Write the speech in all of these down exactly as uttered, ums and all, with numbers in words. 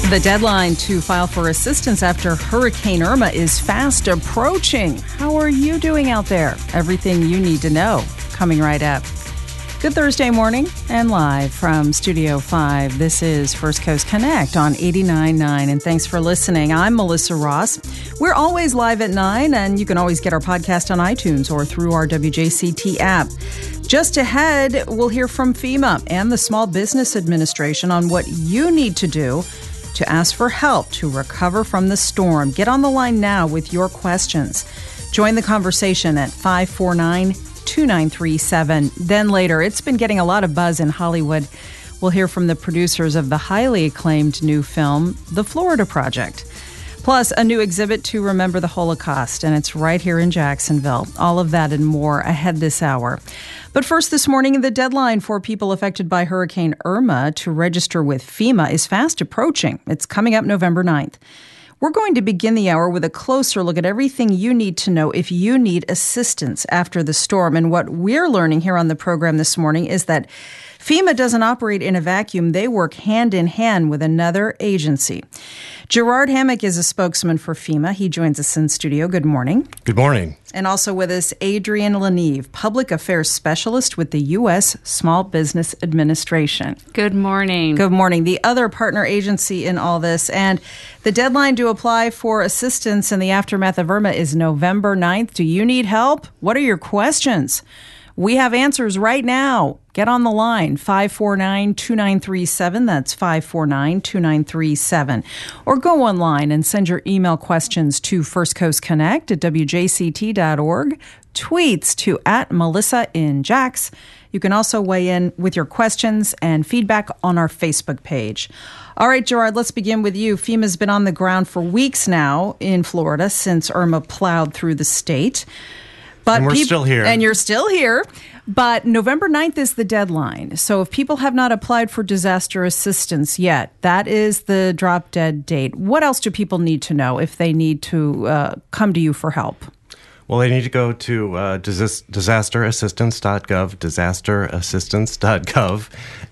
The deadline to file for assistance after Hurricane Irma is fast approaching. How are you doing out there? Everything you need to know coming right up. Good Thursday morning and live from Studio five. This is First Coast Connect on eighty-nine point nine, and thanks for listening. I'm Melissa Ross. We're always live at nine, and you can always get our podcast on iTunes or through our W J C T app. Just ahead, we'll hear from FEMA and the Small Business Administration on what you need to do to ask for help to recover from the storm. Get on the line now with your questions. Join the conversation at five four nine, two nine three seven. Then later, it's been getting a lot of buzz in Hollywood. We'll hear from the producers of the highly acclaimed new film, The Florida Project. Plus, a new exhibit to remember the Holocaust, and it's right here in Jacksonville. All of that and more ahead this hour. But first this morning, the deadline for people affected by Hurricane Irma to register with FEMA is fast approaching. It's coming up November ninth. We're going to begin the hour with a closer look at everything you need to know if you need assistance after the storm. And what we're learning here on the program this morning is that FEMA doesn't operate in a vacuum. They work hand in hand with another agency. Gerard Hammack is a spokesman for FEMA. He joins us in studio. Good morning. Good morning. And also with us, Adrienne Leneve, Public Affairs Specialist with the U S Small Business Administration. Good morning. Good morning. The other partner agency in all this. And the deadline to apply for assistance in the aftermath of Irma is November ninth. Do you need help? What are your questions? We have answers right now. Get on the line, five four nine, two nine three seven. That's five four nine, two nine three seven. Or go online and send your email questions to First Coast Connect at W J C T dot org. Tweets to at Melissa in Jax. You can also weigh in with your questions and feedback on our Facebook page. All right, Gerard, let's begin with you. FEMA's been on the ground for weeks now in Florida since Irma plowed through the state. But and we're peop- still here. And you're still here. But November ninth is the deadline. So if people have not applied for disaster assistance yet, that is the drop dead date. What else do people need to know if they need to uh, come to you for help? Well, they need to go to uh, dis- disaster assistance dot gov, disaster assistance dot gov.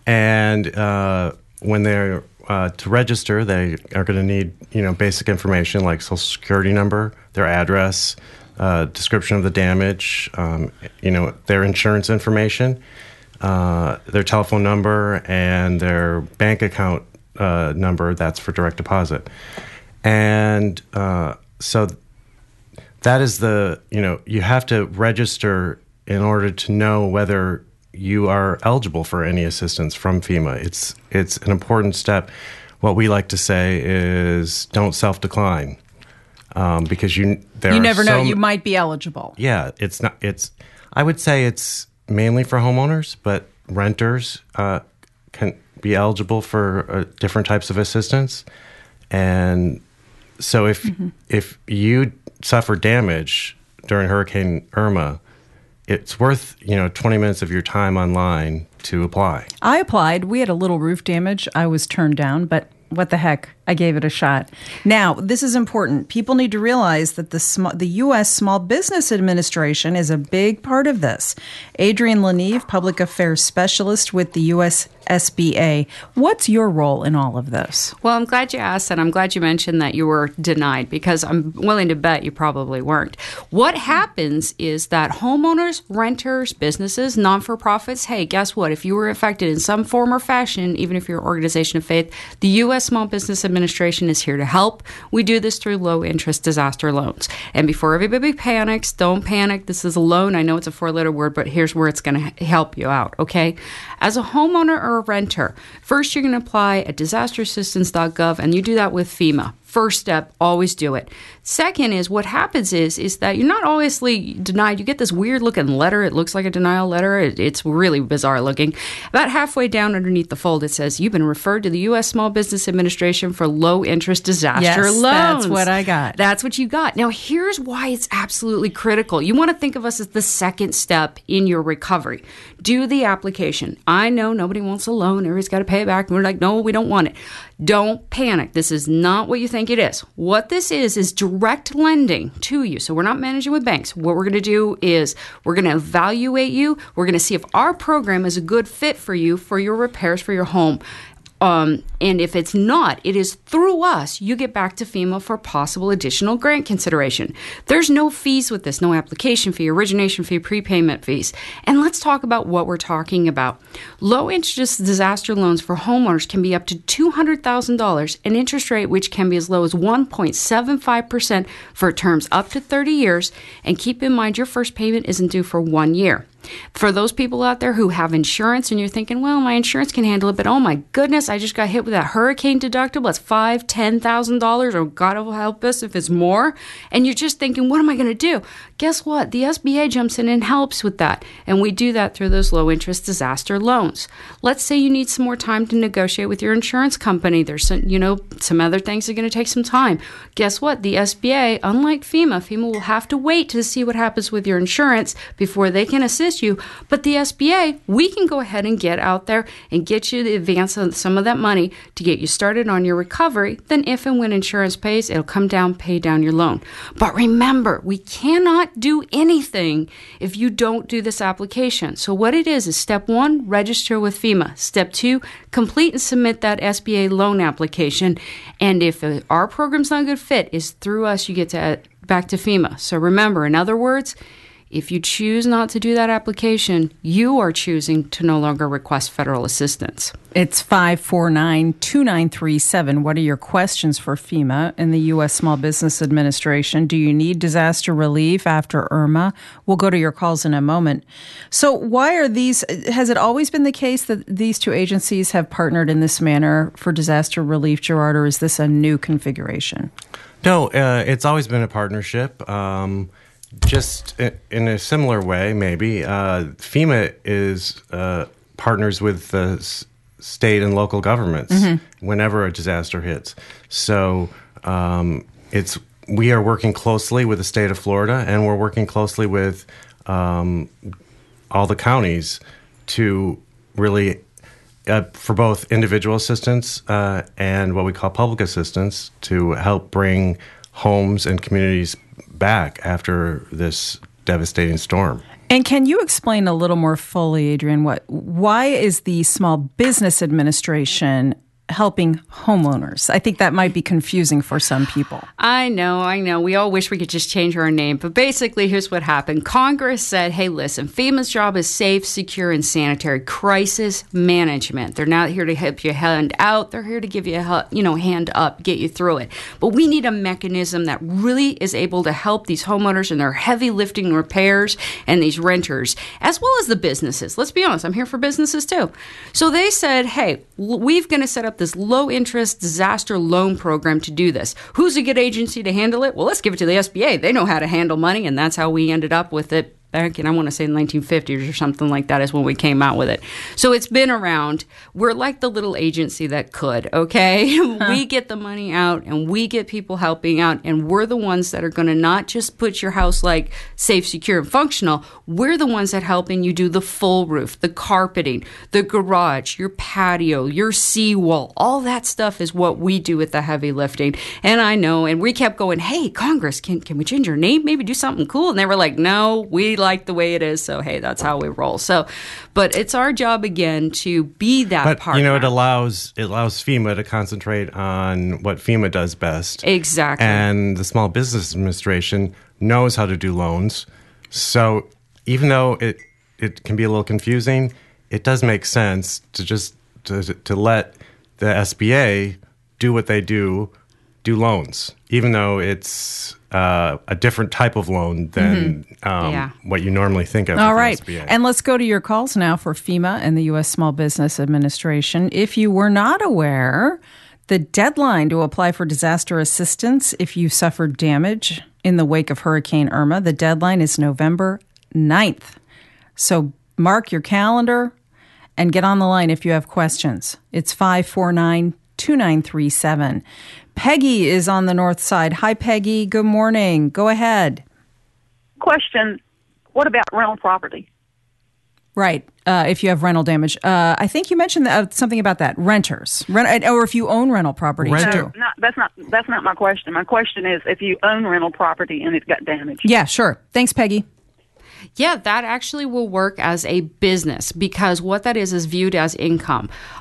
And uh, when they're uh, to register, they are going to need, you know, basic information like social security number, their address, Uh, description of the damage, um, you know, their insurance information, uh, their telephone number, and their bank account uh, number. That's for direct deposit. And uh, so that is the, you know, you have to register in order to know whether you are eligible for any assistance from FEMA. It's it's an important step. What we like to say is don't self-decline. Um, because you there you are never know so, you might be eligible. Yeah, it's not. It's I would say it's mainly for homeowners, but renters uh, can be eligible for uh, different types of assistance. And so, if mm-hmm. if you suffer damage during Hurricane Irma, it's worth you know twenty minutes of your time online to apply. I applied. We had a little roof damage. I was turned down, but what the heck? I gave it a shot. Now, this is important. People need to realize that the sm- the U S Small Business Administration is a big part of this. Adrienne Leneve, Public Affairs Specialist with the U S S B A. What's your role in all of this? Well, I'm glad you asked, and I'm glad you mentioned that you were denied, because I'm willing to bet you probably weren't. What happens is that homeowners, renters, businesses, non-for-profits, hey, guess what? If you were affected in some form or fashion, even if you're an organization of faith, the U S Small Business Administration is here to help. We do this through low-interest disaster loans. And before everybody panics, don't panic. This is a loan. I know it's a four-letter word, but here's where it's going to help you out, okay? As a homeowner or a renter, first you're going to apply at disaster assistance dot gov, and you do that with FEMA. First step, always do it. Second is what happens is is that you're not obviously denied. You get this weird looking letter. It looks like a denial letter. It, it's really bizarre looking. About halfway down underneath the fold, it says you've been referred to the U S Small Business Administration for low interest disaster yes, loans. That's what I got. That's what you got. Now here's why it's absolutely critical. You want to think of us as the second step in your recovery. Do the application. I know nobody wants a loan. Everybody's got to pay it back. We're like, no, we don't want it. Don't panic. This is not what you think it is. What this is is direct lending to you. So we're not managing with banks. What we're going to do is we're going to evaluate you. We're going to see if our program is a good fit for you for your repairs for your home. Um, and if it's not, it is through us, you get back to FEMA for possible additional grant consideration. There's no fees with this, no application fee, origination fee, prepayment fees. And let's talk about what we're talking about. Low interest disaster loans for homeowners can be up to two hundred thousand dollars, an interest rate which can be as low as one point seven five percent for terms up to thirty years. And keep in mind, your first payment isn't due for one year. For those people out there who have insurance and you're thinking, well, my insurance can handle it, but oh my goodness, I just got hit with that hurricane deductible. It's five, ten thousand dollars, or God will help us if it's more. And you're just thinking, what am I going to do? Guess what? The S B A jumps in and helps with that. And we do that through those low interest disaster loans. Let's say you need some more time to negotiate with your insurance company. There's some, you know, some other things that are going to take some time. Guess what? The S B A, unlike FEMA, FEMA will have to wait to see what happens with your insurance before they can assist you. But the S B A, we can go ahead and get out there and get you the advance of some of that money to get you started on your recovery. Then if and when insurance pays, it'll come down, pay down your loan. But remember, we cannot do anything if you don't do this application. So what it is is step one, register with FEMA. Step two, complete and submit that S B A loan application. And if our program's not a good fit, is through us, you get to back to FEMA. So remember, in other words, if you choose not to do that application, you are choosing to no longer request federal assistance. It's five four nine, two nine three seven. What are your questions for FEMA and the U S Small Business Administration? Do you need disaster relief after Irma? We'll go to your calls in a moment. So why are these, has it always been the case that these two agencies have partnered in this manner for disaster relief, Gerard, or is this a new configuration? No, uh, it's always been a partnership. Um Just in a similar way, maybe, uh, FEMA is uh, partners with the s- state and local governments mm-hmm. whenever a disaster hits. So um, it's we are working closely with the state of Florida, and we're working closely with um, all the counties to really, uh, for both individual assistance uh, and what we call public assistance, to help bring homes and communities back after this devastating storm. And can you explain a little more fully, Adrian, what why is the Small Business Administration helping homeowners? I think that might be confusing for some people. I know, I know. We all wish we could just change our name. But basically, here's what happened. Congress said, hey, listen, FEMA's job is safe, secure, and sanitary crisis management. They're not here to help you hand out. They're here to give you a you know, hand up, get you through it. But we need a mechanism that really is able to help these homeowners in their heavy lifting repairs and these renters, as well as the businesses. Let's be honest, I'm here for businesses too. So they said, hey, we're going to set up this low interest disaster loan program to do this. Who's a good agency to handle it? Well, let's give it to the S B A. They know how to handle money, and that's how we ended up with it back in, I want to say, the nineteen fifties or something like that is when we came out with it. So it's been around. We're like the little agency that could, okay? Huh. We get the money out, and we get people helping out, and we're the ones that are going to not just put your house like safe, secure, and functional. We're the ones that helping you do the full roof, the carpeting, the garage, your patio, your seawall. All that stuff is what we do with the heavy lifting. And I know, and we kept going, hey, Congress, can, can we change our name? Maybe do something cool? And they were like, no, we like the way it is, so hey, that's how we roll. So, but it's our job again to be that but, partner. You know, it allows it allows FEMA to concentrate on what FEMA does best. Exactly. And the Small Business Administration knows how to do loans. So even though it it can be a little confusing, it does make sense to just to, to let the S B A do what they do, do loans, even though it's Uh, a different type of loan than mm-hmm. um, yeah. what you normally think of. All right. S B A. And let's go to your calls now for FEMA and the U S Small Business Administration. If you were not aware, the deadline to apply for disaster assistance if you suffered damage in the wake of Hurricane Irma, the deadline is November ninth. So mark your calendar and get on the line if you have questions. It's five four nine, two nine three seven. Peggy is on the north side. Hi, Peggy. Good morning. Go ahead. Question, what about rental property? Right. Uh, if you have rental damage. Uh, I think you mentioned that, uh, something about that. Renters. Rent, or if you own rental property, Renter. too. No, that's not, that's not my question. My question is if you own rental property and it got damaged. Yeah, sure. Thanks, Peggy. Yeah, that actually will work as a business because what that is is viewed as income.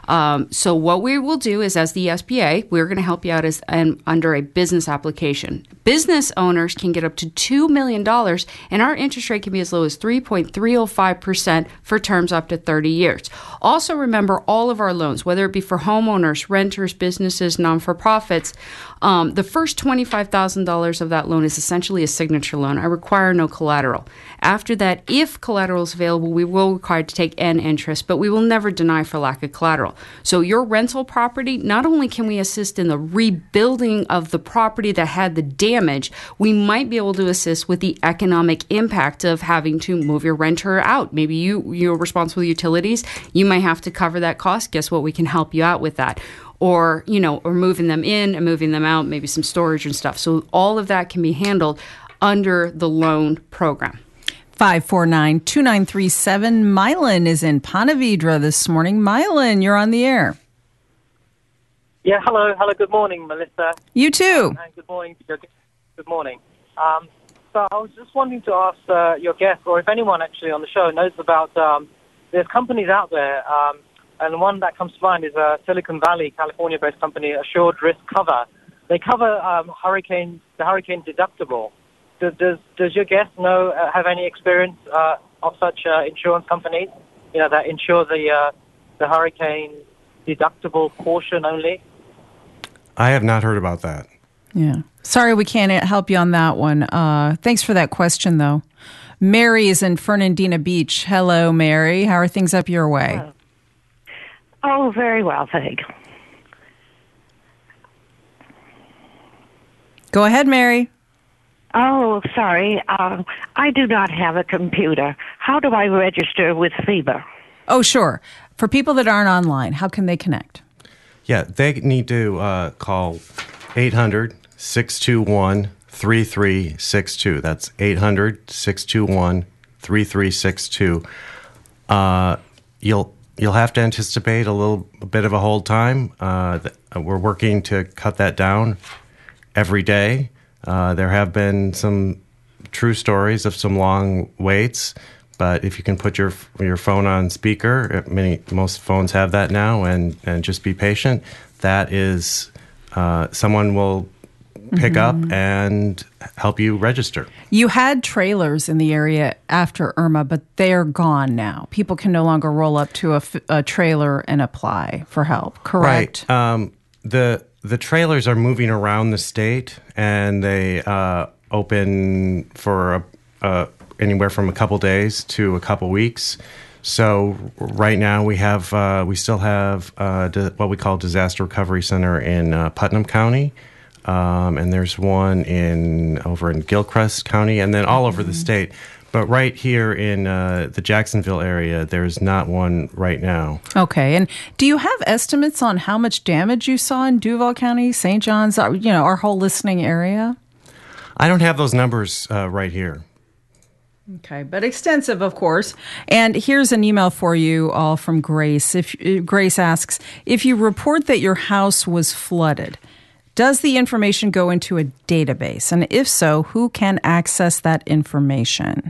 Um, so what we will do is, as the S B A, we're going to help you out as um, under a business application. Business owners can get up to two million dollars, and our interest rate can be as low as three point three oh five percent for terms up to thirty years. Also remember, all of our loans, whether it be for homeowners, renters, businesses, non-for-profits, um, the first twenty-five thousand dollars of that loan is essentially a signature loan. I require no collateral. After that, if collateral is available, we will require to take N interest, but we will never deny for lack of collateral. So your rental property, not only can we assist in the rebuilding of the property that had the damage, we might be able to assist with the economic impact of having to move your renter out. Maybe you, you're responsible for utilities. You might have to cover that cost. Guess what? We can help you out with that. Or, you know, or moving them in and moving them out, maybe some storage and stuff. So all of that can be handled under the loan program. five four nine, two nine three seven. Mylan is in Ponte Vedra this morning. Mylan, you're on the air. Yeah, hello. Hello, good morning, Melissa. You too. And good morning. To your, good morning. Um, so I was just wanting to ask uh, your guest, or if anyone actually on the show knows about, um, there's companies out there, um, and one that comes to mind is a Silicon Valley, California-based company, Assured Risk Cover. They cover um, hurricane, the hurricane deductible. Does, does, does your guest know, uh, have any experience uh, of such uh, insurance companies, you know, that insure the uh, the hurricane deductible portion only? I have not heard about that. Yeah. Sorry we can't help you on that one. Uh, thanks for that question, though. Mary is in Fernandina Beach. Hello, Mary. How are things up your way? Oh, oh very well, thanks. Go ahead, Mary. Oh, sorry. Uh, I do not have a computer. How do I register with FEMA? Oh, sure. For people that aren't online, how can they connect? Yeah, they need to uh, call eight hundred, six two one, three three six two. That's eight hundred, six two one, three three six two. Uh, you'll you'll have to anticipate a little a bit of a hold time. Uh, th- we're working to cut that down every day. Uh, there have been some true stories of some long waits, but if you can put your your phone on speaker, many most phones have that now, and, and just be patient. That is, uh, someone will pick mm-hmm. up and help you register. You had trailers in the area after Irma, but they're gone now. People can no longer roll up to a, a trailer and apply for help, correct? Right. Um, the The trailers are moving around the state, and they uh, open for a, uh, anywhere from a couple days to a couple weeks. So right now we have uh, we still have uh, di- what we call Disaster Recovery Center in uh, Putnam County, um, and there's one in over in Gilchrist County, and then all mm-hmm. over the state. But right here in uh, the Jacksonville area, there's not one right now. Okay. And do you have estimates on how much damage you saw in Duval County, Saint John's, you know, our whole listening area? I don't have those numbers uh, right here. Okay, but extensive, of course. And here's an email for you all from Grace. If Grace asks, if you report that your house was flooded, does the information go into a database? And if so, who can access that information?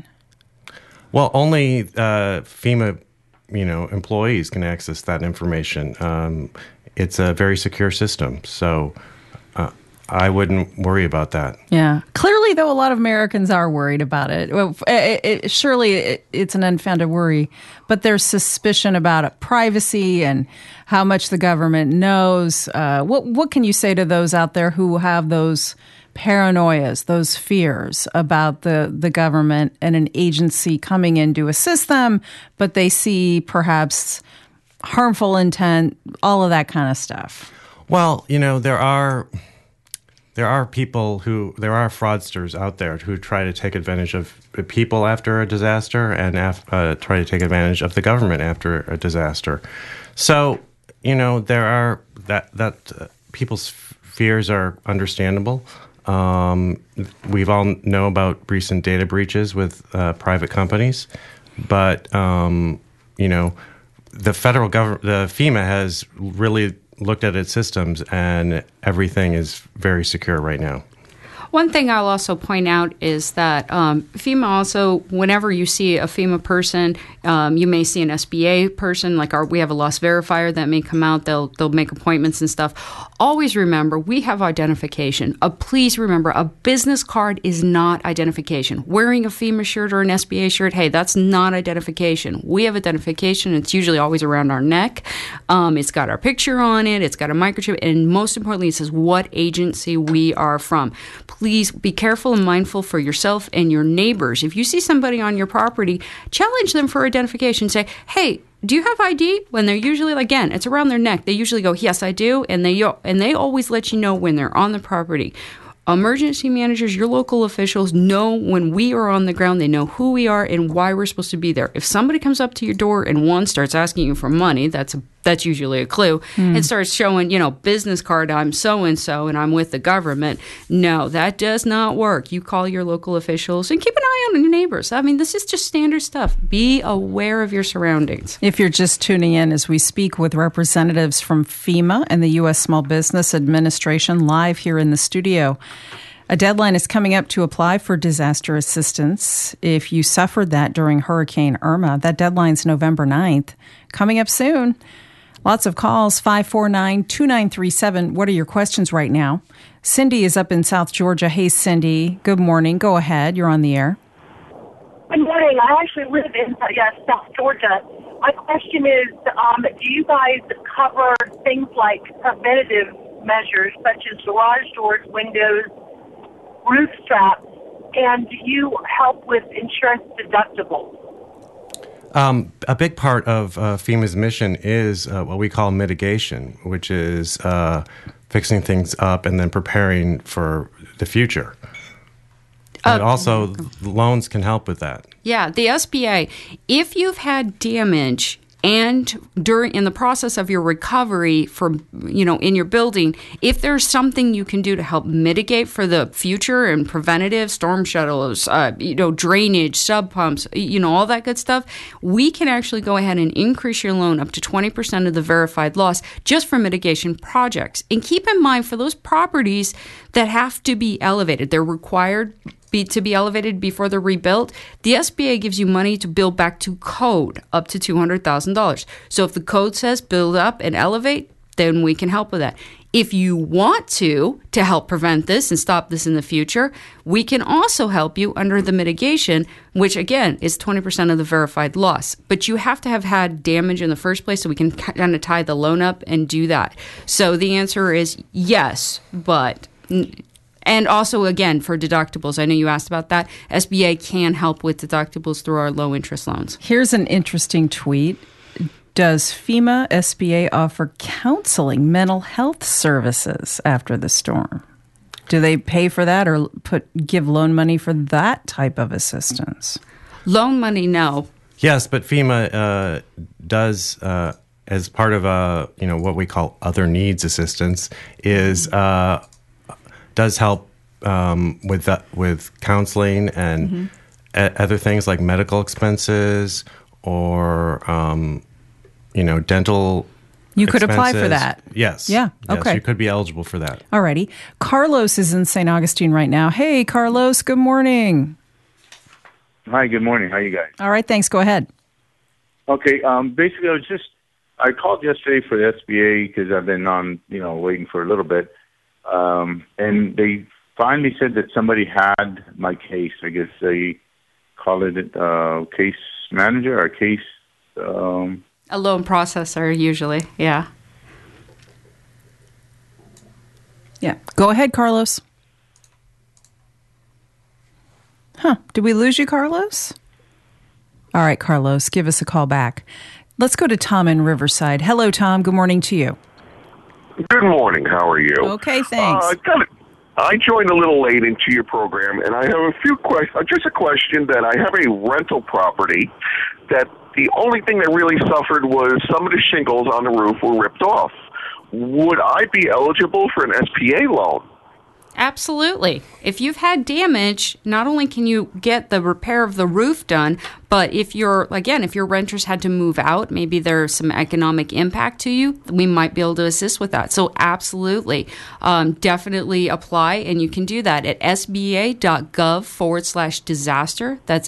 Well, only uh, FEMA, you know, employees can access that information. Um, it's a very secure system, so uh, I wouldn't worry about that. Yeah. Clearly, though, a lot of Americans are worried about it. Well, it, it surely it, it's an unfounded worry, but there's suspicion about it, privacy and how much the government knows. Uh, what what can you say to those out there who have those paranoias, those fears about the, the government and an agency coming in to assist them, but they see perhaps harmful intent, all of that kind of stuff? Well, you know, there are there are people who, there are fraudsters out there who try to take advantage of people after a disaster and af- uh, try to take advantage of the government after a disaster. So, you know, there are, that, that uh, people's fears are understandable. Um, we've all know about recent data breaches with uh, private companies, but, um, you know, the federal government, the FEMA has really looked at its systems, and everything is very secure right now. One thing I'll also point out is that um, FEMA also, whenever you see a FEMA person, um, you may see an S B A person, like our, we have a loss verifier that may come out. They'll they'll make appointments and stuff. Always remember, we have identification. Uh, please remember, a business card is not identification. Wearing a FEMA shirt or an S B A shirt, hey, that's not identification. We have identification. It's usually always around our neck. Um, it's got our picture on it. It's got a microchip. And most importantly, it says what agency we are from. Please be careful and mindful for yourself and your neighbors. If you see somebody on your property, challenge them for identification. Say, hey, do you have I D? When they're usually, again, it's around their neck. They usually go, yes, I do. And they and they always let you know when they're on the property. Emergency managers, your local officials know when we are on the ground. They know who we are and why we're supposed to be there. If somebody comes up to your door and one starts asking you for money, that's a, that's usually a clue, mm. and starts showing, you know, business card, I'm so-and-so and I'm with the government. No, that does not work. You call your local officials and keep an eye on your neighbors. I mean, this is just standard stuff. Be aware of your surroundings. If you're just tuning in as we speak with representatives from FEMA and the U S Small Business Administration live here in the studio. A deadline is coming up to apply for disaster assistance. If you suffered that during Hurricane Irma, that deadline's November ninth. Coming up soon. Lots of calls, five four nine, two nine three seven. What are your questions right now? Cindy is up in South Georgia. Hey, Cindy. Good morning. Go ahead. You're on the air. Good morning. I actually live in uh, yeah, South Georgia. My question is, um, do you guys cover things like preventative measures such as garage doors, windows, roof straps, and do you help with insurance deductibles? Um, a big part of uh, FEMA's mission is uh, what we call mitigation, which is uh, fixing things up and then preparing for the future. And uh, also, loans can help with that. Yeah, the S B A, if you've had damage and during in the process of your recovery from, you know, in your building, if there's something you can do to help mitigate for the future and preventative, storm shuttles, uh, you know, drainage, sub pumps, you know, all that good stuff, we can actually go ahead and increase your loan up to twenty percent of the verified loss just for mitigation projects. And keep in mind, for those properties that have to be elevated, they're required Be, to be elevated before they're rebuilt, the S B A gives you money to build back to code up to two hundred thousand dollars. So if the code says build up and elevate, then we can help with that. If you want to, to help prevent this and stop this in the future, we can also help you under the mitigation, which again is twenty percent of the verified loss. But you have to have had damage in the first place so we can kind of tie the loan up and do that. So the answer is yes, but... And also, again, for deductibles, I know you asked about that. S B A can help with deductibles through our low-interest loans. Here's an interesting tweet. Does FEMA S B A offer counseling, mental health services after the storm? Do they pay for that or put give loan money for that type of assistance? Loan money, no. Yes, but FEMA uh, does, uh, as part of uh, you know what we call other needs assistance, is... Uh, does help um, with that, with counseling and mm-hmm. a- other things like medical expenses or um, you know dental. You could expenses. apply for that. Yes. Yeah. Yes, okay. you could be eligible for that. Alrighty. Carlos is in Saint Augustine right now. Hey, Carlos. Good morning. Hi. Good morning. How are you guys? All right. Thanks. Go ahead. Okay. Um, basically, I was just I called yesterday for the S B A because I've been on you know waiting for a little bit. Um, and they finally said that somebody had my case. I guess they call it a uh, case manager or case... Um, a loan processor, usually, yeah. Yeah. Go ahead, Carlos. Huh. Did we lose you, Carlos? All right, Carlos, give us a call back. Let's go to Tom in Riverside. Hello, Tom. Good morning to you. Good morning. How are you? Okay, thanks. Uh, got it. I joined a little late into your program, and I have a few questions. Just a question that I have a rental property that the only thing that really suffered was some of the shingles on the roof were ripped off. Would I be eligible for an S P A loan? Absolutely. If you've had damage, not only can you get the repair of the roof done, but if you're, again, if your renters had to move out, maybe there's some economic impact to you, we might be able to assist with that. So absolutely, um, definitely apply, and you can do that at sba.gov forward slash disaster. That's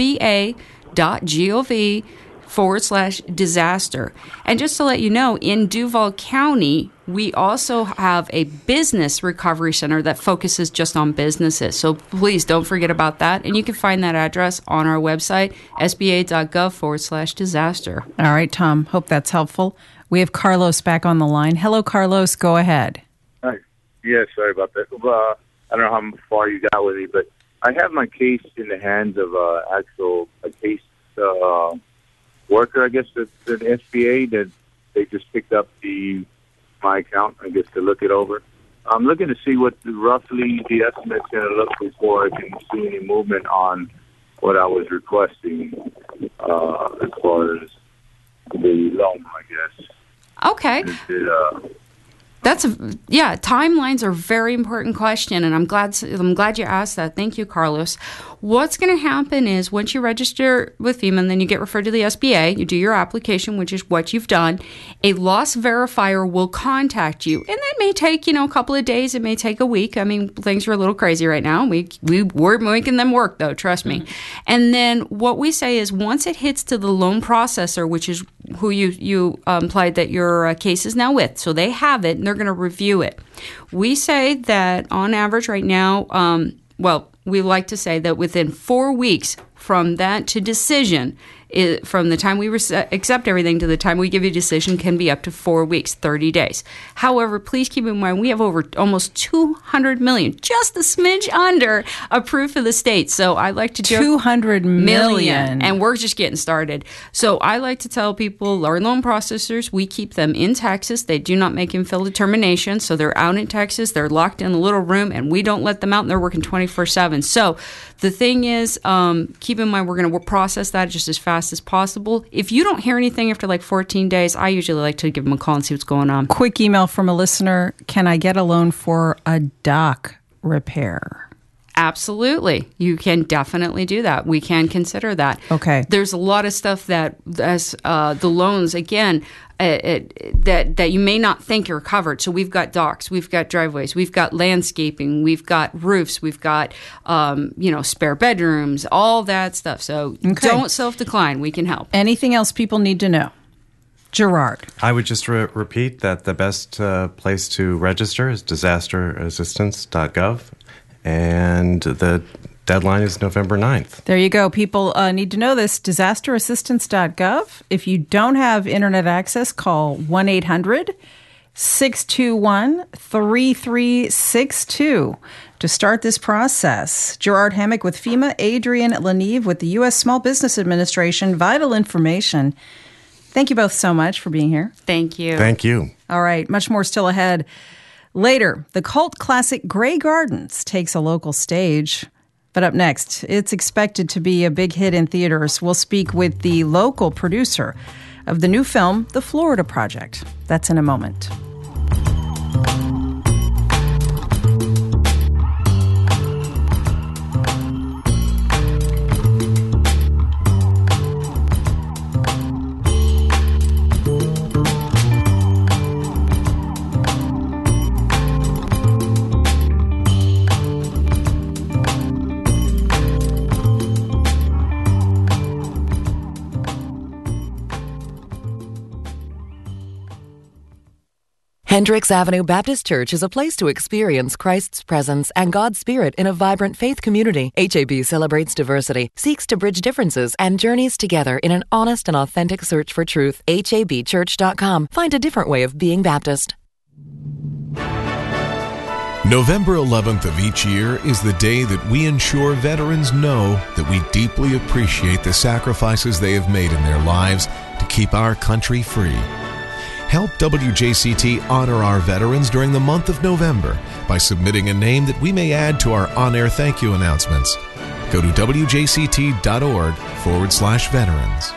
sba.gov forward slash disaster. And just to let you know, in Duval County, we also have a business recovery center that focuses just on businesses. So please don't forget about that. And you can find that address on our website, sba.gov forward slash disaster. All right, Tom. Hope that's helpful. We have Carlos back on the line. Hello, Carlos. Go ahead. Hi. Yeah, sorry about that. Uh, I don't know how far you got with me, but I have my case in the hands of uh, actual a case uh, worker, I guess, at the S B A that they just picked up the my account, I guess, to look it over. I'm looking to see what the, roughly the estimate's going to look before I can see any movement on what I was requesting uh, as far as the loan, I guess. Okay. Is it, uh, That's a, yeah. Timelines are a very important question, and I'm glad I'm glad you asked that. Thank you, Carlos. What's going to happen is once you register with FEMA, and then you get referred to the S B A, you do your application, which is what you've done. A loss verifier will contact you, and that may take you know a couple of days. It may take a week. I mean, things are a little crazy right now. We we we're making them work though. Trust me. Mm-hmm. And then what we say is once it hits to the loan processor, which is who you you um, implied that your uh, case is now with, so they have it and they're going to review it. We say that on average right now, um, well, we like to say that within four weeks from that to decision, it, from the time we re- accept everything to the time we give you a decision can be up to four weeks, thirty days. However, please keep in mind we have over almost two hundred million, just a smidge under, approved for the state. So I like to joke, two hundred million. And we're just getting started. So I like to tell people, our loan processors, we keep them in Texas. They do not make infill determinations. So they're out in Texas. They're locked in a little room, and we don't let them out, and they're working twenty-four seven. So the thing is, um, keep in mind, we're going to process that just as fast as possible. If you don't hear anything after like fourteen days, I usually like to give them a call and see what's going on. Quick email from a listener. Can I get a loan for a dock repair? Absolutely. You can definitely do that. We can consider that. Okay. There's a lot of stuff that as uh, the loans, again, uh, it, that that you may not think are covered. So we've got docks, we've got driveways, we've got landscaping, we've got roofs, we've got um, you know spare bedrooms, all that stuff. So okay. Don't self-decline. We can help. Anything else people need to know? Gerard. I would just re- repeat that the best uh, place to register is disaster assistance dot gov. And the deadline is November ninth. There you go. People uh, need to know this. disaster assistance dot gov. If you don't have internet access, call one eight hundred six two one three three six two to start this process. Gerard Hammock with FEMA, Adrian Leneve with the U S Small Business Administration. Vital information. Thank you both so much for being here. Thank you. Thank you. All right. Much more still ahead. Later, the cult classic Grey Gardens takes a local stage. But up next, it's expected to be a big hit in theaters. We'll speak with the local producer of the new film, The Florida Project. That's in a moment. Hendricks Avenue Baptist Church is a place to experience Christ's presence and God's Spirit in a vibrant faith community. H A B celebrates diversity, seeks to bridge differences, and journeys together in an honest and authentic search for truth. H A B church dot com. Find a different way of being Baptist. November eleventh of each year is the day that we ensure veterans know that we deeply appreciate the sacrifices they have made in their lives to keep our country free. Help W J C T honor our veterans during the month of November by submitting a name that we may add to our on-air thank you announcements. Go to W J C T dot org forward slash veterans.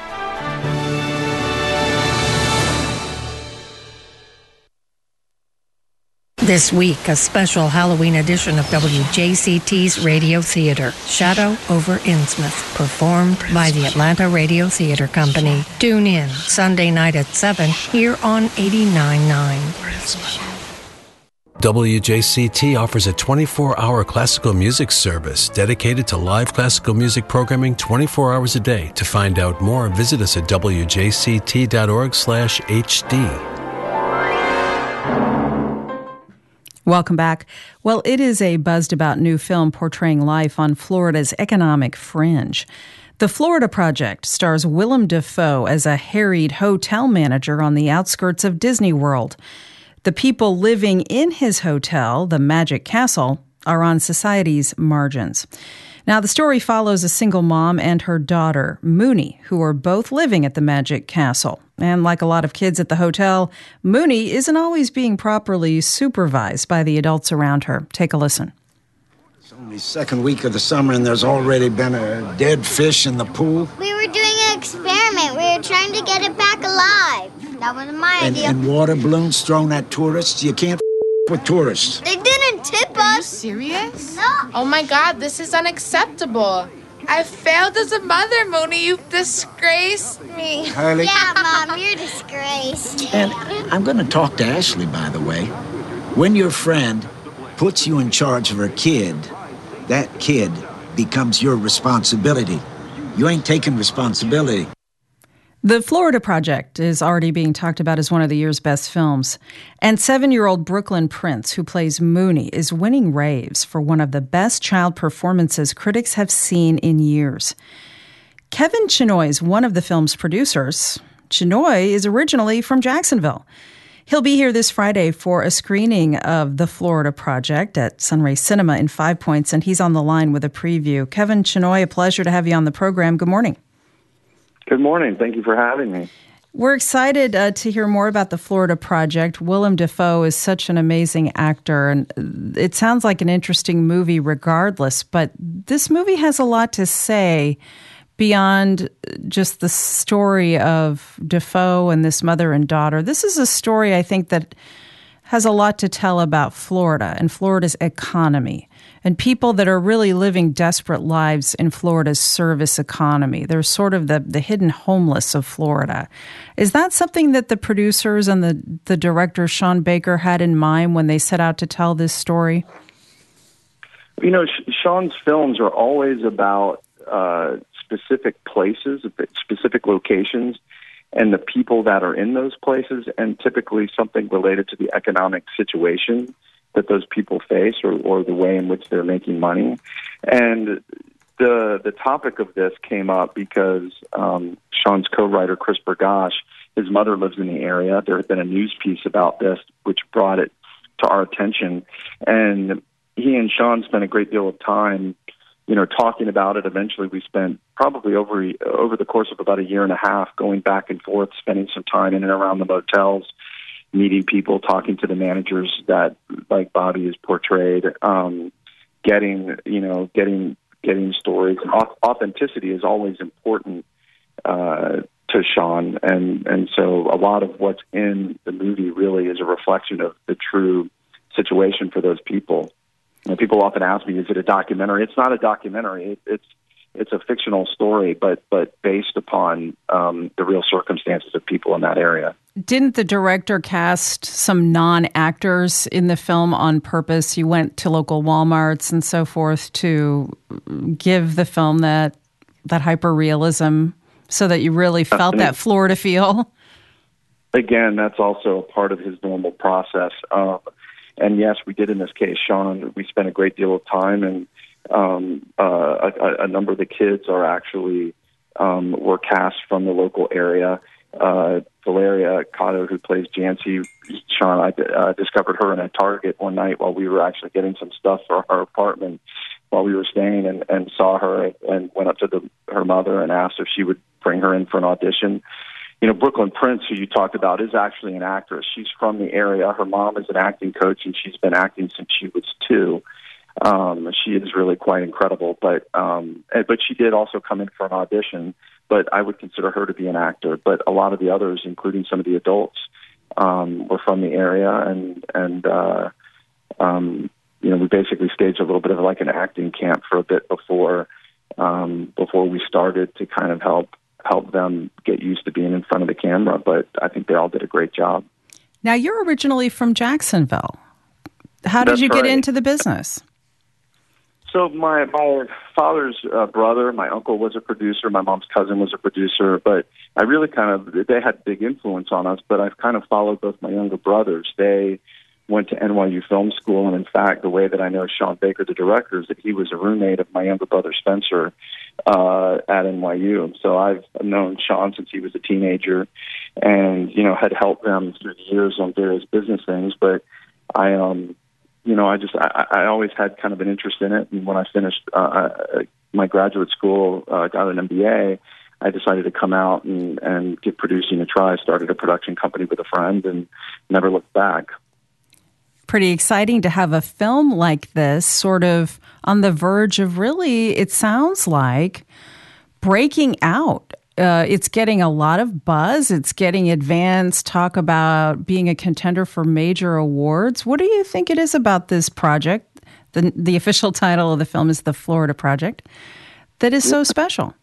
This week, a special Halloween edition of W J C T's Radio Theater, Shadow over Innsmouth, performed by the Atlanta Radio Theater Company. Tune in Sunday night at seven here on eighty-nine point nine. W J C T offers a twenty-four hour classical music service dedicated to live classical music programming twenty-four hours a day. To find out more, visit us at w j c t dot org slash h d. Welcome back. Well, it is a buzzed about new film portraying life on Florida's economic fringe. The Florida Project stars Willem Dafoe as a harried hotel manager on the outskirts of Disney World. The people living in his hotel, the Magic Castle, are on society's margins. Now, the story follows a single mom and her daughter, Mooney, who are both living at the Magic Castle. And like a lot of kids at the hotel, Mooney isn't always being properly supervised by the adults around her. Take a listen. It's only second week of the summer and there's already been a dead fish in the pool. We were doing an experiment. We were trying to get it back alive. That wasn't my And, idea. and water balloons thrown at tourists. You can't f- with tourists. They didn't tip us. Are you serious? No. Oh my God, this is unacceptable. I failed as a mother, Mooney. You've disgraced me. Harley? Yeah, Mom, you're disgraced. And I'm going to talk to Ashley, by the way. When your friend puts you in charge of her kid, that kid becomes your responsibility. You ain't taking responsibility. The Florida Project is already being talked about as one of the year's best films. And seven-year-old Brooklyn Prince, who plays Mooney, is winning raves for one of the best child performances critics have seen in years. Kevin Chenoy is one of the film's producers. Chenoy is originally from Jacksonville. He'll be here this Friday for a screening of The Florida Project at Sunray Cinema in Five Points, and he's on the line with a preview. Kevin Chenoy, a pleasure to have you on the program. Good morning. Good morning. Thank you for having me. We're excited uh, to hear more about the Florida Project. Willem Dafoe is such an amazing actor, and it sounds like an interesting movie regardless, but this movie has a lot to say beyond just the story of Dafoe and this mother and daughter. This is a story, I think, that has a lot to tell about Florida and Florida's economy and people that are really living desperate lives in Florida's service economy. They're sort of the, the hidden homeless of Florida. Is that something that the producers and the, the director, Sean Baker, had in mind when they set out to tell this story? You know, Sean's films are always about uh, specific places, specific locations, and the people that are in those places, and typically something related to the economic situation that those people face, or, or the way in which they're making money. And the the topic of this came up because um, Sean's co-writer, Chris Bergosh, his mother lives in the area. There had been a news piece about this, which brought it to our attention. And he and Sean spent a great deal of time, you know, talking about it. Eventually, we spent probably over over the course of about a year and a half going back and forth, spending some time in and around the motels, meeting people, talking to the managers that, like Bobby is portrayed, um, getting, you know, getting getting stories. And authenticity is always important uh, to Sean, and and so a lot of what's in the movie really is a reflection of the true situation for those people. And people often ask me, "Is it a documentary?" It's not a documentary. It, it's it's a fictional story, but but based upon um, the real circumstances of people in that area. Didn't the director cast some non-actors in the film on purpose? He went to local Walmarts and so forth to give the film that that hyper-realism so that you really felt that Florida feel? Again, that's also a part of his normal process. Um, and yes, we did in this case, Sean. We spent a great deal of time, and um, uh, a, a number of the kids are actually um, were cast from the local area. Uh, Valeria Cotto, who plays Jancy, Sean, I uh, discovered her in a Target one night while we were actually getting some stuff for our apartment while we were staying, and, and saw her and went up to the, her mother and asked if she would bring her in for an audition. You know, Brooklyn Prince, who you talked about, is actually an actress. She's from the area. Her mom is an acting coach, and she's been acting since she was two. Um, she is really quite incredible, but um, but she did also come in for an audition. But I would consider her to be an actor. But a lot of the others, including some of the adults, um, were from the area, and and uh, um, you know, we basically staged a little bit of like an acting camp for a bit before um, before we started to kind of help help them get used to being in front of the camera. But I think they all did a great job. Now, you're originally from Jacksonville. How did That's you get right. into the business? So my my father's uh, brother, my uncle was a producer. My mom's cousin was a producer. But I really kind of, they had big influence on us, but I've kind of followed both my younger brothers. They went to N Y U Film School, and in fact, the way that I know Sean Baker, the director, is that he was a roommate of my younger brother Spencer uh, at N Y U. So I've known Sean since he was a teenager, and you know had helped them through the years on various business things. But I, um, you know, I just I, I always had kind of an interest in it, and when I finished uh, my graduate school, uh, got an M B A. I decided to come out and, and give producing a try. I started a production company with a friend and never looked back. Pretty exciting to have a film like this sort of on the verge of really, it sounds like, breaking out. Uh, it's getting a lot of buzz. It's getting advanced talk about being a contender for major awards. What do you think it is about this project? The, the official title of the film is The Florida Project, that is so special.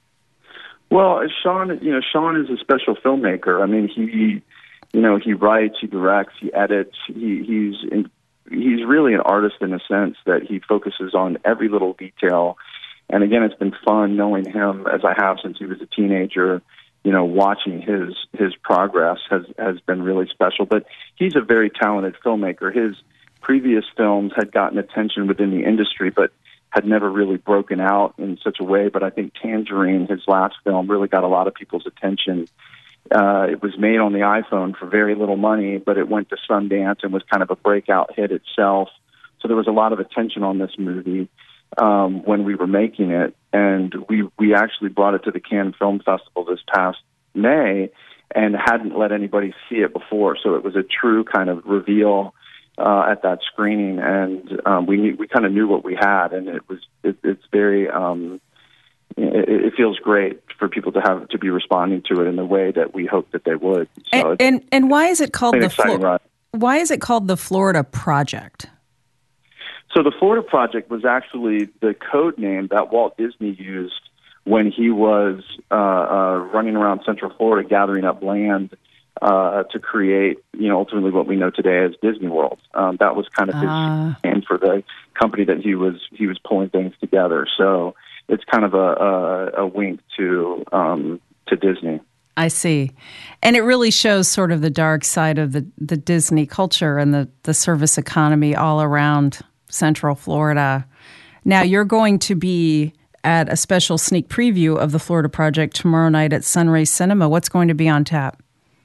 Well, Sean, you know, Sean is a special filmmaker. I mean, he, you know, he writes, he directs, he edits. He, he's in, he's really an artist in a sense that he focuses on every little detail. And again, it's been fun knowing him as I have since he was a teenager. You know, watching his his progress has has been really special. But he's a very talented filmmaker. His previous films had gotten attention within the industry, but had never really broken out in such a way. But I think Tangerine, his last film, really got a lot of people's attention. Uh, it was made on the iPhone for very little money, but it went to Sundance and was kind of a breakout hit itself. So there was a lot of attention on this movie um, when we were making it. And we, we actually brought it to the Cannes Film Festival this past May and hadn't let anybody see it before. So it was a true kind of reveal Uh, at that screening, and um, we knew, we kind of knew what we had, and it was it, it's very um, it, it feels great for people to have to be responding to it in the way that we hoped that they would. So and, and and why is it called the Flo- Why is it called the Florida Project? So the Florida Project was actually the code name that Walt Disney used when he was uh, uh, running around Central Florida gathering up land Uh, to create, you know, ultimately what we know today as Disney World. Um, that was kind of his uh. name for the company that he was he was pulling things together. So it's kind of a a, a wink to um, to Disney. I see, and it really shows sort of the dark side of the, the Disney culture and the the service economy all around Central Florida. Now you're going to be at a special sneak preview of the Florida Project tomorrow night at Sunray Cinema. What's going to be on tap?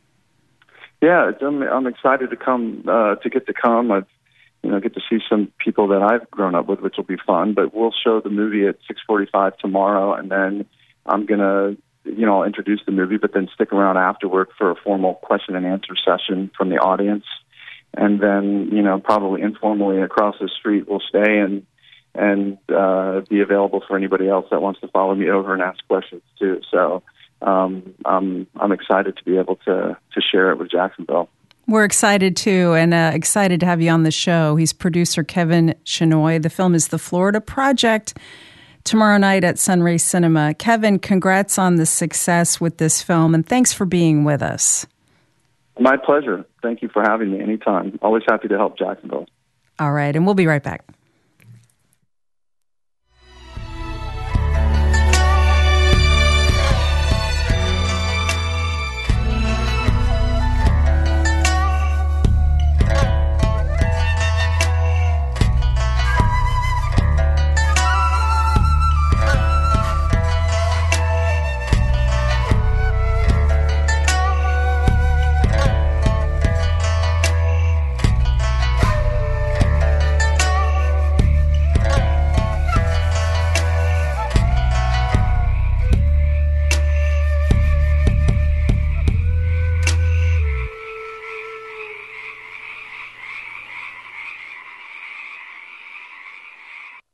Yeah, I'm, I'm excited to come, uh, to get to come. I've, you know, get to see some people that I've grown up with, which will be fun. But we'll show the movie at six forty-five tomorrow, and then I'm gonna, you know, I'll introduce the movie, but then stick around afterward for a formal question and answer session from the audience, and then, you know, probably informally across the street, we'll stay and and uh, be available for anybody else that wants to follow me over and ask questions too. So. Um, I'm I'm excited to be able to to share it with Jacksonville. We're excited too, and uh, excited to have you on the show. He's producer Kevin Shenoy. The film is The Florida Project. Tomorrow night at Sunray Cinema. Kevin, congrats on the success with this film, and thanks for being with us. My pleasure. Thank you for having me anytime. Always happy to help Jacksonville. All right, and we'll be right back.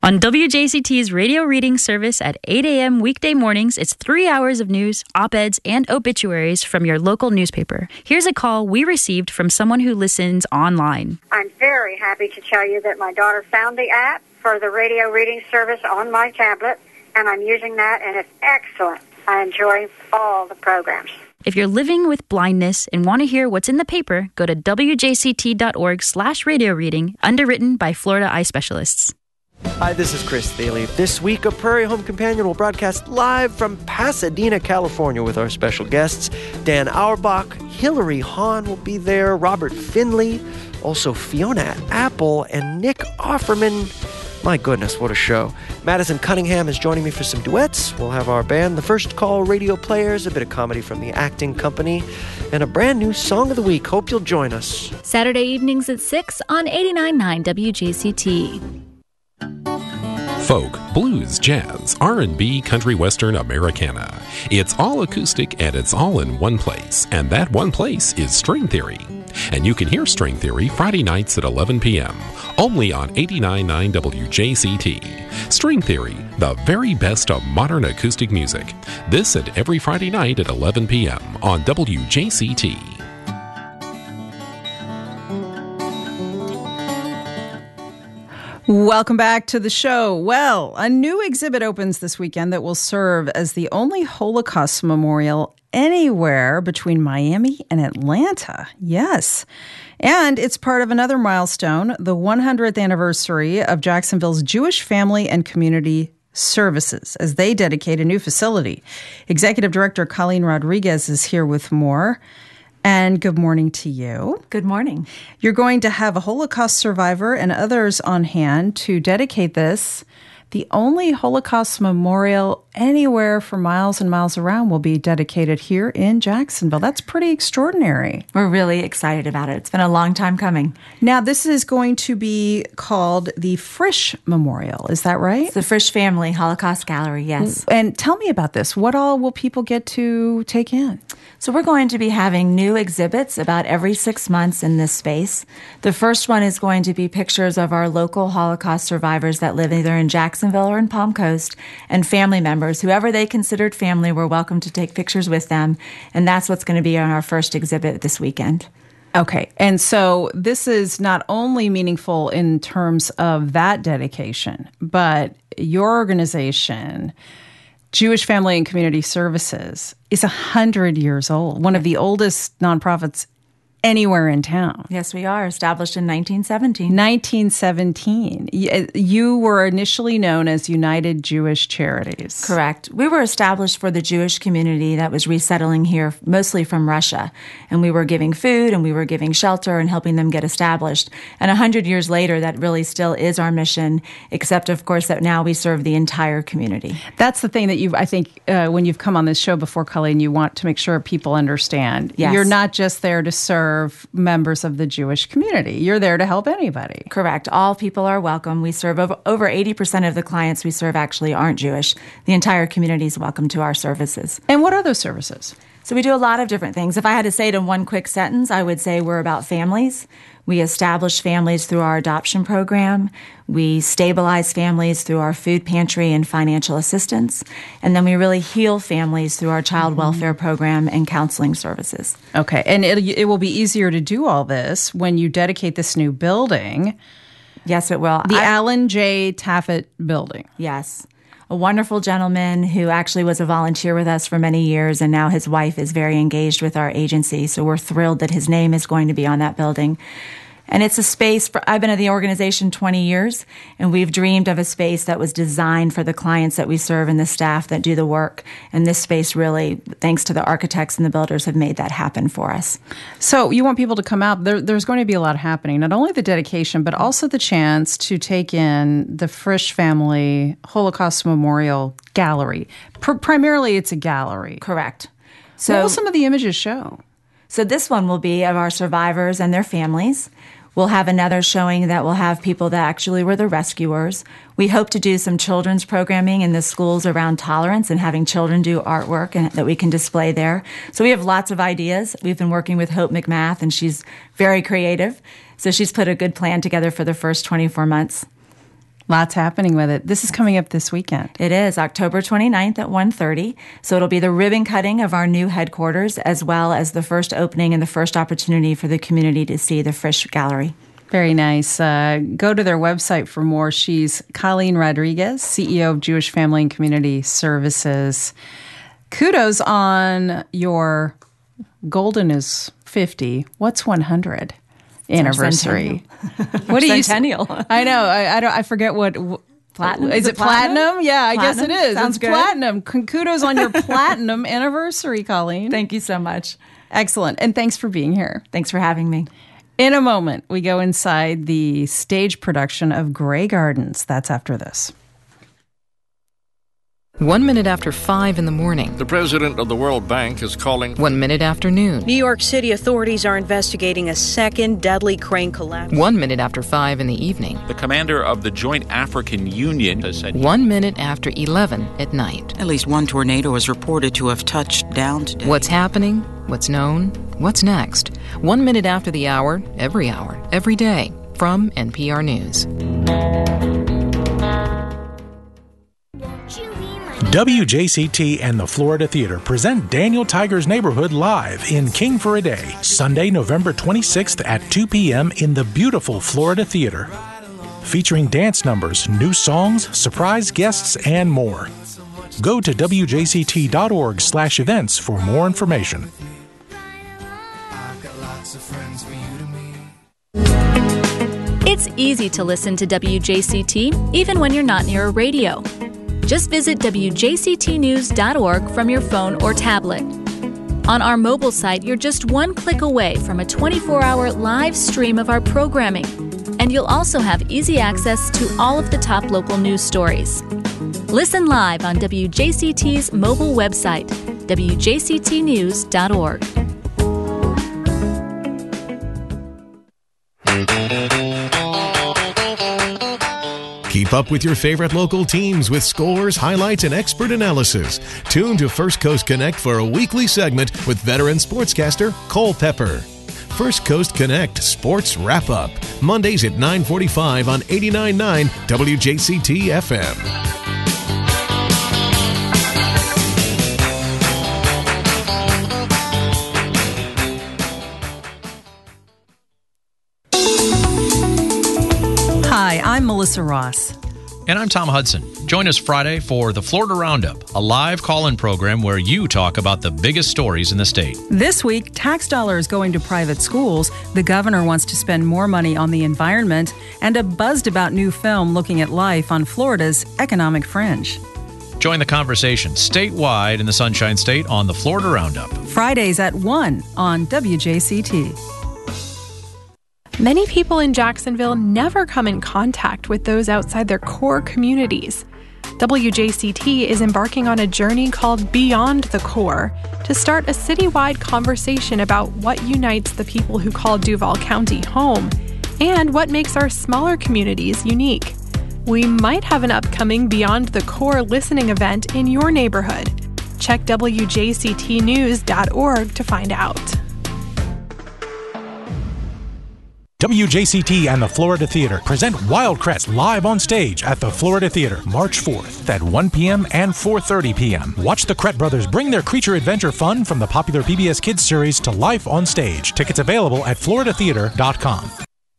On W J C T's radio reading service at eight a.m. weekday mornings, it's three hours of news, op-eds, and obituaries from your local newspaper. Here's a call we received from someone who listens online. I'm very happy to tell you that my daughter found the app for the radio reading service on my tablet, and I'm using that, and it's excellent. I enjoy all the programs. If you're living with blindness and want to hear what's in the paper, go to W J C T dot org slash radio reading, underwritten by Florida Eye Specialists. Hi, this is Chris Thaley. This week, a Prairie Home Companion will broadcast live from Pasadena, California with our special guests. Dan Auerbach, Hillary Hahn will be there, Robert Finley, also Fiona Apple, and Nick Offerman. My goodness, what a show. Madison Cunningham is joining me for some duets. We'll have our band, the First Call Radio Players, a bit of comedy from the Acting Company, and a brand new Song of the Week. Hope you'll join us. Saturday evenings at six on eighty-nine point nine W J C T. Folk, blues, jazz, R and B, country, western, Americana. It's all acoustic and it's all in one place. And that one place is String Theory. And you can hear String Theory Friday nights at eleven p.m. only on eighty-nine point nine W J C T. String Theory, the very best of modern acoustic music. This and every Friday night at eleven p.m. on W J C T. Welcome back to the show. Well, a new exhibit opens this weekend that will serve as the only Holocaust memorial anywhere between Miami and Atlanta. Yes. And it's part of another milestone, the one hundredth anniversary of Jacksonville's Jewish Family and Community Services, as they dedicate a new facility. Executive Director Colleen Rodriguez is here with more. And good morning to you. Good morning. You're going to have a Holocaust survivor and others on hand to dedicate this. The only Holocaust memorial anywhere for miles and miles around will be dedicated here in Jacksonville. That's pretty extraordinary. We're really excited about it. It's been a long time coming. Now, this is going to be called the Frisch Memorial. Is that right? It's the Frisch Family Holocaust Gallery, yes. And tell me about this. What all will people get to take in? So we're going to be having new exhibits about every six months in this space. The first one is going to be pictures of our local Holocaust survivors that live either in Jacksonville or in Palm Coast, and family members. Whoever they considered family, we're welcome to take pictures with them. And that's what's going to be on our first exhibit this weekend. Okay. And so this is not only meaningful in terms of that dedication, but your organization, Jewish Family and Community Services, is one hundred years old, one of the oldest nonprofits anywhere in town. Yes, we are. Established in nineteen seventeen. nineteen seventeen. You were initially known as United Jewish Charities. Correct. We were established for the Jewish community that was resettling here, mostly from Russia. And we were giving food and we were giving shelter and helping them get established. And one hundred years later, that really still is our mission, except, of course, that now we serve the entire community. That's the thing that you've, I think, uh, when you've come on this show before, Colleen, you want to make sure people understand. Yes. You're not just there to serve members of the Jewish community. You're there to help anybody. Correct. All people are welcome. We serve over, over eighty percent of the clients we serve actually aren't Jewish. The entire community is welcome to our services. And what are those services? So we do a lot of different things. If I had to say it in one quick sentence, I would say we're about families. We establish families through our adoption program. We stabilize families through our food pantry and financial assistance. And then we really heal families through our child mm-hmm. welfare program and counseling services. Okay. And it, it will be easier to do all this when you dedicate this new building. Yes, it will. The I, Alan J. Taffet Building. Yes. A wonderful gentleman who actually was a volunteer with us for many years, and now his wife is very engaged with our agency. So we're thrilled that his name is going to be on that building. And it's a space for, I've been at the organization twenty years, and we've dreamed of a space that was designed for the clients that we serve and the staff that do the work. And this space really, thanks to the architects and the builders, have made that happen for us. So you want people to come out. There, there's going to be a lot happening, not only the dedication, but also the chance to take in the Frisch Family Holocaust Memorial Gallery. Pr- primarily, it's a gallery. Correct. So what will some of the images show? So this one will be of our survivors and their families. We'll have another showing that will have people that actually were the rescuers. We hope to do some children's programming in the schools around tolerance and having children do artwork and that we can display there. So we have lots of ideas. We've been working with Hope McMath, and she's very creative. So she's put a good plan together for the first twenty-four months. Lots happening with it. This is coming up this weekend. It is October twenty-ninth at one thirty. So it'll be the ribbon cutting of our new headquarters, as well as the first opening and the first opportunity for the community to see the Frisch Gallery. Very nice. Uh, go to their website for more. She's Colleen Rodriguez, C E O of Jewish Family and Community Services. Kudos on your golden is fifty. What's one hundred? Anniversary. What do you Centennial. I know. I, I don't. I forget what. Platinum? Is, Is it it platinum? platinum? Yeah, I Platinum? guess it is. Sounds it's good. platinum. Kudos on your platinum anniversary, Colleen. Thank you so much. Excellent. And thanks for being here. Thanks for having me. In a moment, we go inside the stage production of Grey Gardens. That's after this. One minute after five in the morning. The president of the World Bank is calling. One minute after noon. New York City authorities are investigating a second deadly crane collapse. One minute after five in the evening. The commander of the Joint African Union has said. One minute after eleven at night. At least one tornado is reported to have touched down today. What's happening? What's known? What's next? One minute after the hour, every hour, every day. From N P R News. W J C T and the Florida Theater present Daniel Tiger's Neighborhood live in King for a Day, Sunday, November twenty-sixth at two p.m. in the beautiful Florida Theater. Featuring dance numbers, new songs, surprise guests, and more. Go to W J C T dot org slash events for more information. It's easy to listen to W J C T even when you're not near a radio. Just visit W J C T news dot org from your phone or tablet. On our mobile site, you're just one click away from a twenty-four hour live stream of our programming, and you'll also have easy access to all of the top local news stories. Listen live on W J C T's mobile website, W J C T news dot org. Keep up with your favorite local teams with scores, highlights, and expert analysis. Tune to First Coast Connect for a weekly segment with veteran sportscaster Cole Pepper. First Coast Connect Sports Wrap-Up, Mondays at nine forty-five on eighty-nine point nine W J C T F M. Hi, I'm Melissa Ross. And I'm Tom Hudson. Join us Friday for the Florida Roundup, a live call-in program where you talk about the biggest stories in the state. This week, tax dollars going to private schools. The governor wants to spend more money on the environment, and a buzzed about new film looking at life on Florida's economic fringe. Join the conversation statewide in the Sunshine State on the Florida Roundup. Fridays at one on W J C T. Many people in Jacksonville never come in contact with those outside their core communities. W J C T is embarking on a journey called Beyond the Core to start a citywide conversation about what unites the people who call Duval County home and what makes our smaller communities unique. We might have an upcoming Beyond the Core listening event in your neighborhood. Check W J C T news dot org to find out. W J C T and the Florida Theater present Wildcrest live on stage at the Florida Theater March fourth at one p.m. and four thirty p.m. Watch the Crett brothers bring their creature adventure fun from the popular P B S Kids series to life on stage. Tickets available at florida theater dot com.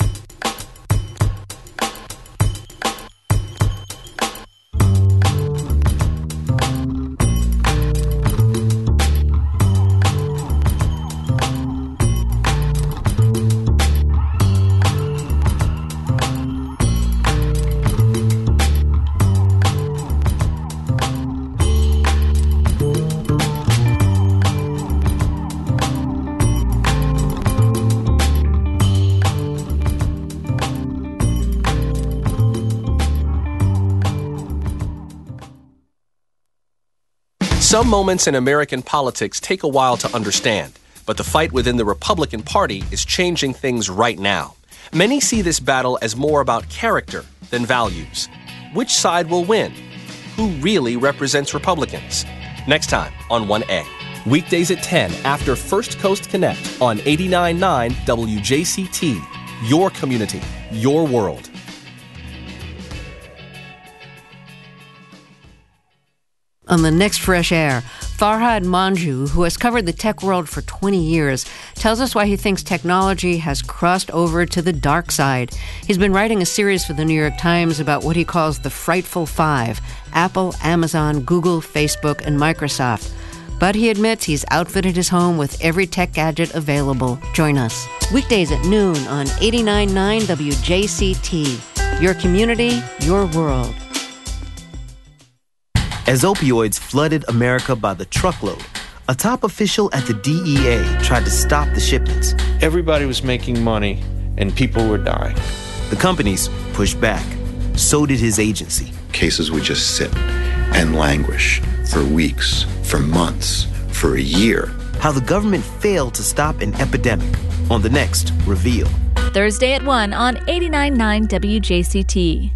Some moments in American politics take a while to understand, but the fight within the Republican Party is changing things right now. Many see this battle as more about character than values. Which side will win? Who really represents Republicans? Next time on one A. Weekdays at ten after First Coast Connect on eighty-nine point nine W J C T. Your community, your world. On the next Fresh Air, Farhad Manjoo, who has covered the tech world for twenty years, tells us why he thinks technology has crossed over to the dark side. He's been writing a series for the New York Times about what he calls the Frightful Five: Apple, Amazon, Google, Facebook, and Microsoft. But he admits he's outfitted his home with every tech gadget available. Join us. Weekdays at noon on eighty-nine point nine W J C T. Your community, your world. As opioids flooded America by the truckload, a top official at the D E A tried to stop the shipments. Everybody was making money, and people were dying. The companies pushed back. So did his agency. Cases would just sit and languish for weeks, for months, for a year. How the government failed to stop an epidemic on the next Reveal. Thursday at one on eighty-nine point nine W J C T.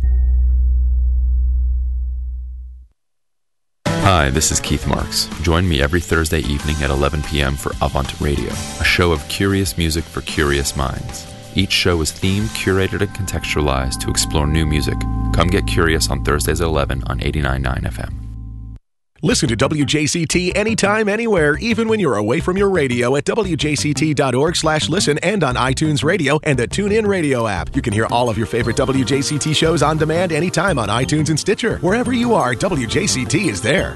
Hi, this is Keith Marks. Join me every Thursday evening at eleven p.m. for Avant Radio, a show of curious music for curious minds. Each show is themed, curated, and contextualized to explore new music. Come get curious on Thursdays at eleven on eighty-nine point nine F M. Listen to W J C T anytime, anywhere, even when you're away from your radio at W J C T dot org slash listen and on iTunes Radio and the TuneIn Radio app. You can hear all of your favorite W J C T shows on demand anytime on iTunes and Stitcher. Wherever you are, W J C T is there.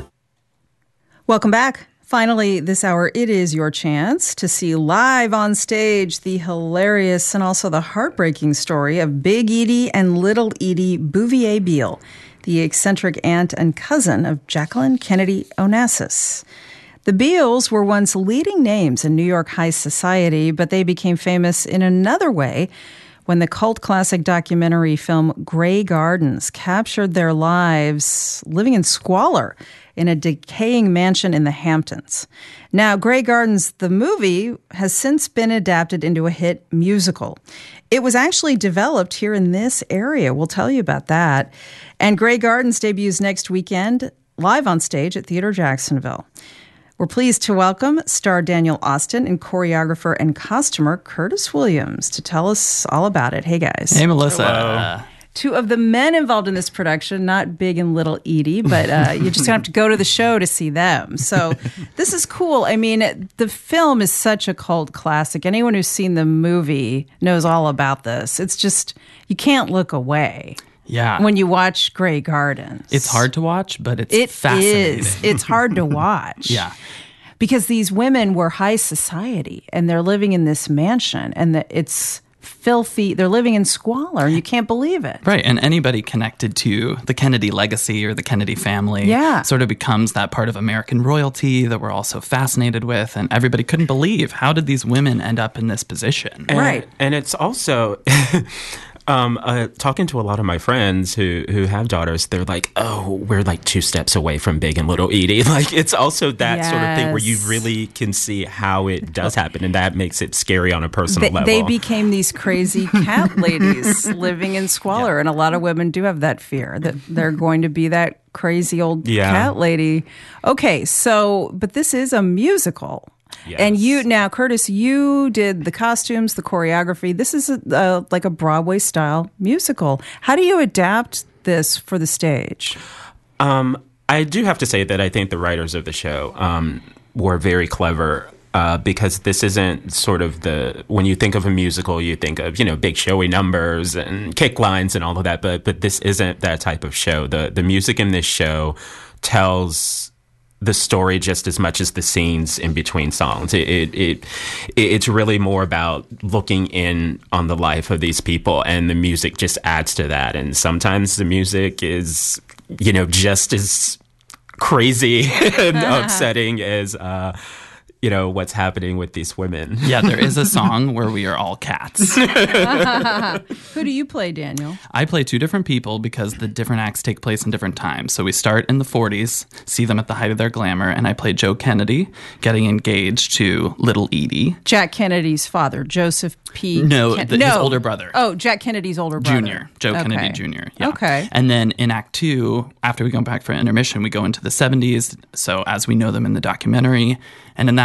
Welcome back. Finally, this hour, it is your chance to see live on stage the hilarious and also the heartbreaking story of Big Edie and Little Edie Bouvier Beale, the eccentric aunt and cousin of Jacqueline Kennedy Onassis. The Beales were once leading names in New York high society, but they became famous in another way when the cult classic documentary film Grey Gardens captured their lives living in squalor in a decaying mansion in the Hamptons. Now, Grey Gardens, the movie, has since been adapted into a hit musical. It was actually developed here in this area. We'll tell you about that. And Grey Gardens debuts next weekend live on stage at Theater Jacksonville. We're pleased to welcome star Daniel Austin and choreographer and costumer Curtis Williams to tell us all about it. Hey, guys. Hey, Melissa. Hello. Two of the men involved in this production, not Big and Little Edie, but uh, you're just going to have to go to the show to see them. So this is cool. I mean, the film is such a cult classic. Anyone who's seen the movie knows all about this. It's just, you can't look away. Yeah. When you watch Grey Gardens. It's hard to watch, but it's it fascinating. Is. It's hard to watch. Yeah. Because these women were high society and they're living in this mansion and the, it's filthy. They're living in squalor and you can't believe it. Right. And anybody connected to the Kennedy legacy or the Kennedy family yeah. sort of becomes that part of American royalty that we're all so fascinated with. And everybody couldn't believe, how did these women end up in this position? And, right. And it's also... Um, uh, talking to a lot of my friends who, who have daughters, they're like, oh, we're like two steps away from Big and Little Edie. Like, it's also that yes. sort of thing where you really can see how it does happen, and that makes it scary on a personal they, level. They became these crazy cat ladies living in squalor, yeah. and a lot of women do have that fear that they're going to be that crazy old yeah. cat lady. Okay, so, but this is a musical. Yes. And you now, Curtis, you did the costumes, the choreography. This is a, uh, like a Broadway style musical. How do you adapt this for the stage? Um, I do have to say that I think the writers of the show um, were very clever. Uh, because this isn't sort of the, when you think of a musical, you think of, you know, big showy numbers and kick lines and all of that. But but this isn't that type of show. The the music in this show tells the story just as much as the scenes in between songs. It, it it it's really more about looking in on the life of these people, and the music just adds to that. And sometimes the music is, you know, just as crazy and upsetting as uh you know, what's happening with these women. Yeah, there is a song where we are all cats. Who do you play, Daniel? I play two different people because the different acts take place in different times. So we start in the forties, see them at the height of their glamour, and I play Joe Kennedy, getting engaged to Little Edie. Jack Kennedy's father, Joseph P. No, Ken- the, no. his older brother. Oh, Jack Kennedy's older brother. Junior. Joe okay. Kennedy Junior Yeah. Okay. And then in Act Two, after we go back for intermission, we go into the seventies. So as we know them in the documentary, and in that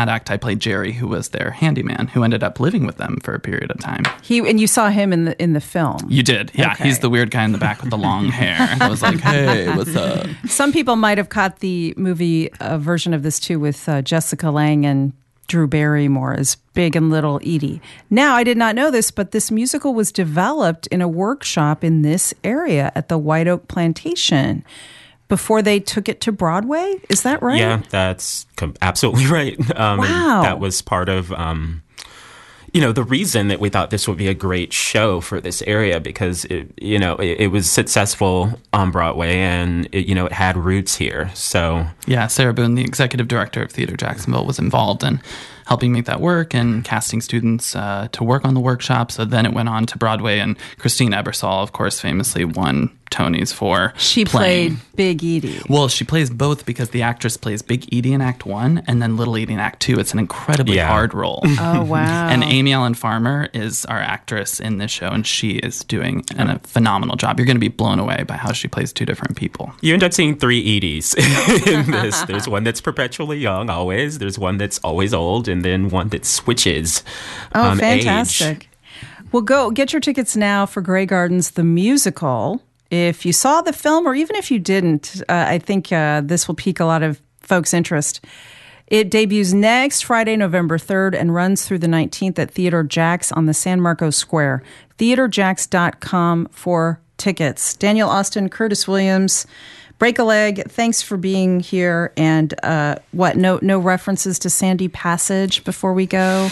that act, I played Jerry, who was their handyman, who ended up living with them for a period of time. He and you saw him in the in the film. You did, yeah. Okay. He's the weird guy in the back with the long hair. I was like, hey, what's up? Some people might have caught the movie uh, version of this too with uh, Jessica Lange and Drew Barrymore as Big and Little Edie. Now, I did not know this, but this musical was developed in a workshop in this area at the White Oak Plantation before they took it to Broadway. Is that right? Yeah, that's com- absolutely right. Um, wow. That was part of, um, you know, the reason that we thought this would be a great show for this area, because, it, you know, it, it was successful on Broadway and, it, you know, it had roots here. So yeah, Sarah Boone, the executive director of Theater Jacksonville, was involved in helping make that work and casting students uh, to work on the workshop. So then it went on to Broadway, and Christine Ebersol, of course, famously won Tonys for She playing. played Big Edie. Well, she plays both because the actress plays Big Edie in Act One and then Little Edie in Act Two. It's an incredibly Yeah. hard role. Oh, wow. And Amy Ellen Farmer is our actress in this show, and she is doing an, a phenomenal job. You're going to be blown away by how she plays two different people. you end up seeing three Edies in this. There's one that's perpetually young, always. There's one that's always old, and then one that switches Oh, um, fantastic. age. Well, go get your tickets now for Grey Gardens, the musical. If you saw the film, or even if you didn't, uh, I think uh, this will pique a lot of folks' interest. It debuts next Friday, November third, and runs through the nineteenth at Theater Jax on the San Marcos Square. theater jax dot com for tickets. Daniel Austin, Curtis Williams, Break a Leg, thanks for being here. And uh, what, no no references to Sandy Passage before we go?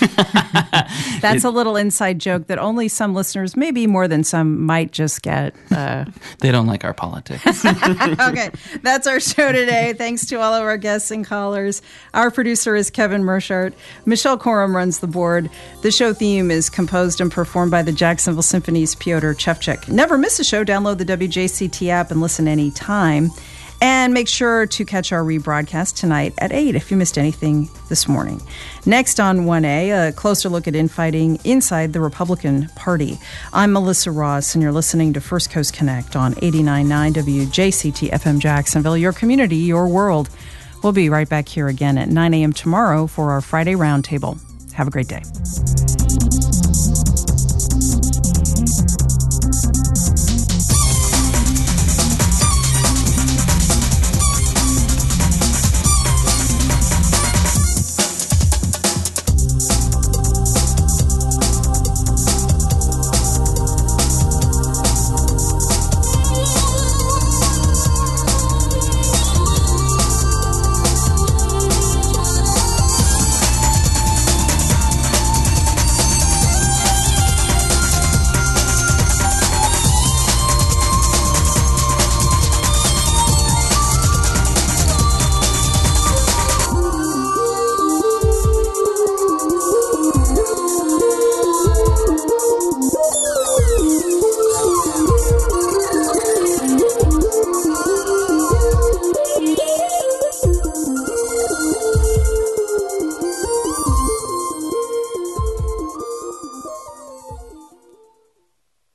That's a little inside joke that only some listeners, maybe more than some, might just get. Uh, They don't like our politics. okay, that's our show today. Thanks to all of our guests and callers. Our producer is Kevin Mershart. Michelle Corum runs the board. The show theme is composed and performed by the Jacksonville Symphony's Pyotr Chevchik. Never miss a show. Download the W J C T app and listen anytime. And make sure to catch our rebroadcast tonight at eight if you missed anything this morning. Next on one A, a closer look at infighting inside the Republican Party. I'm Melissa Ross, and you're listening to First Coast Connect on eighty-nine point nine W J C T F M Jacksonville, your community, your world. We'll be right back here again at nine a.m. tomorrow for our Friday Roundtable. Have a great day.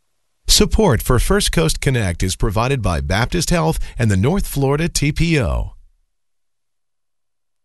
Support for First Coast Connect is provided by Baptist Health and the North Florida T P O.